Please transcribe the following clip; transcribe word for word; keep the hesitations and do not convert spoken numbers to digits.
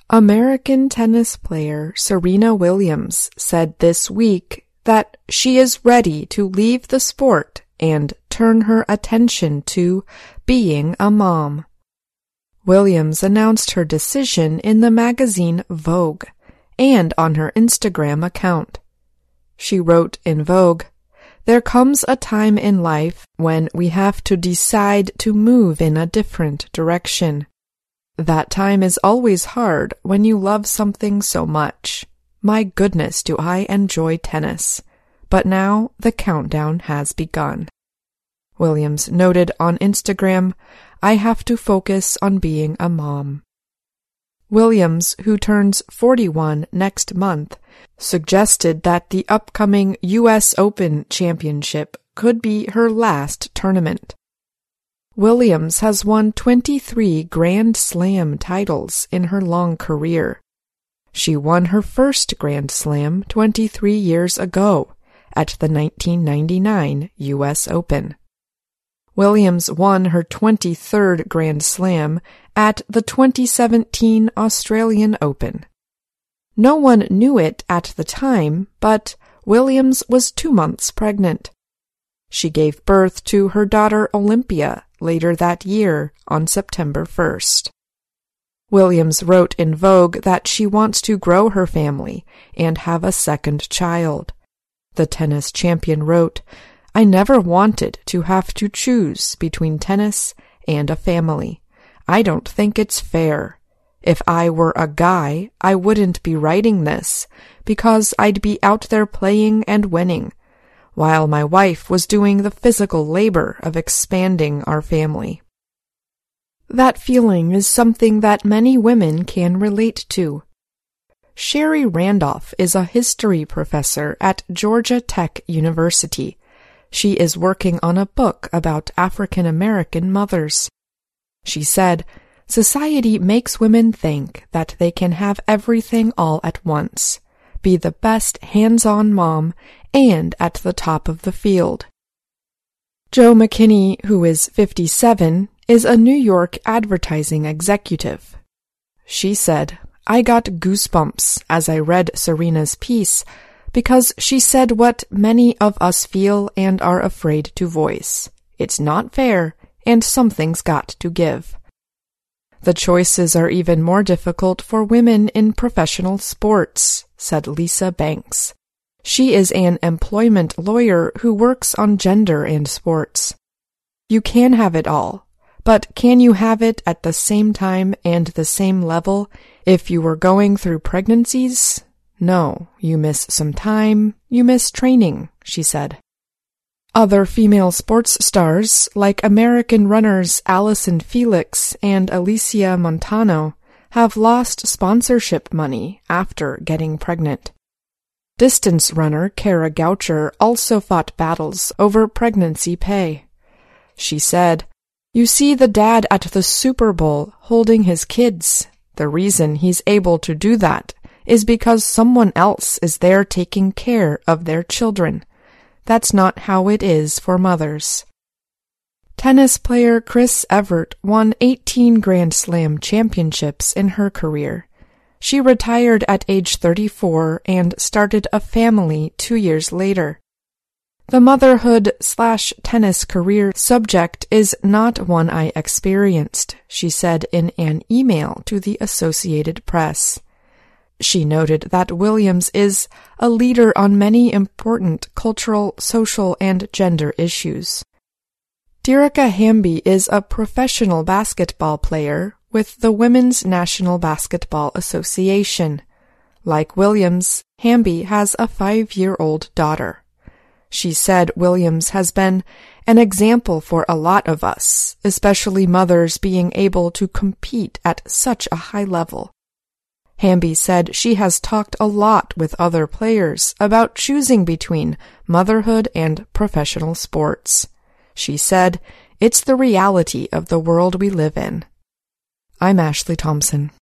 American tennis player Serena Williams said this week that she is ready to leave the sport and turn her attention to being a mom. Williams announced her decision in the magazine Vogue and on her Instagram account. She wrote in Vogue, "There comes a time in life when we have to decide to move in a different direction. That time is always hard when you love something so much. My goodness, do I enjoy tennis. But now the countdown has begun." Williams noted on Instagram, "I have to focus on being a mom." Williams, who turns forty-one next month, suggested that the upcoming U S Open Championship could be her last tournament. Williams has won twenty-three Grand Slam titles in her long career. She won her first Grand Slam twenty-three years ago at the nineteen ninety-nine U S Open. Williams won her twenty-third Grand Slam at the twenty seventeen Australian Open. No one knew it at the time, but Williams was two months pregnant. She gave birth to her daughter Olympia later that year on September first. Williams wrote in Vogue that she wants to grow her family and have a second child. The tennis champion wrote, "I never wanted to have to choose between tennis and a family. I don't think it's fair. If I were a guy, I wouldn't be writing this because I'd be out there playing and winning, while my wife was doing the physical labor of expanding our family." That feeling is something that many women can relate to. Sherry Randolph is a history professor at Georgia Tech University. She is working on a book about African American mothers. She said, "Society makes women think that they can have everything all at once, be the best hands-on mom, and at the top of the field." Joe McKinney, who is fifty-seven, is a New York advertising executive. She said, "I got goosebumps as I read Serena's piece because she said what many of us feel and are afraid to voice. It's not fair, and something's got to give." The choices are even more difficult for women in professional sports, said Lisa Banks. She is an employment lawyer who works on gender and sports. "You can have it all, but can you have it at the same time and the same level if you were going through pregnancies? No, you miss some time, you miss training," she said. Other female sports stars, like American runners Allison Felix and Alicia Montano, have lost sponsorship money after getting pregnant. Distance runner Kara Goucher also fought battles over pregnancy pay. She said, "You see the dad at the Super Bowl holding his kids. The reason he's able to do that is because someone else is there taking care of their children. That's not how it is for mothers." Tennis player Chris Evert won eighteen Grand Slam championships in her career. She retired at age thirty-four and started a family two years later. "The motherhood slash tennis career subject is not one I experienced," she said in an email to the Associated Press. She noted that Williams is a leader on many important cultural, social, and gender issues. Derica Hamby is a professional basketball player with the Women's National Basketball Association. Like Williams, Hamby has a five-year-old daughter. She said Williams has been an example for a lot of us, especially mothers being able to compete at such a high level. Hamby said she has talked a lot with other players about choosing between motherhood and professional sports. She said, "It's the reality of the world we live in." I'm Ashley Thompson.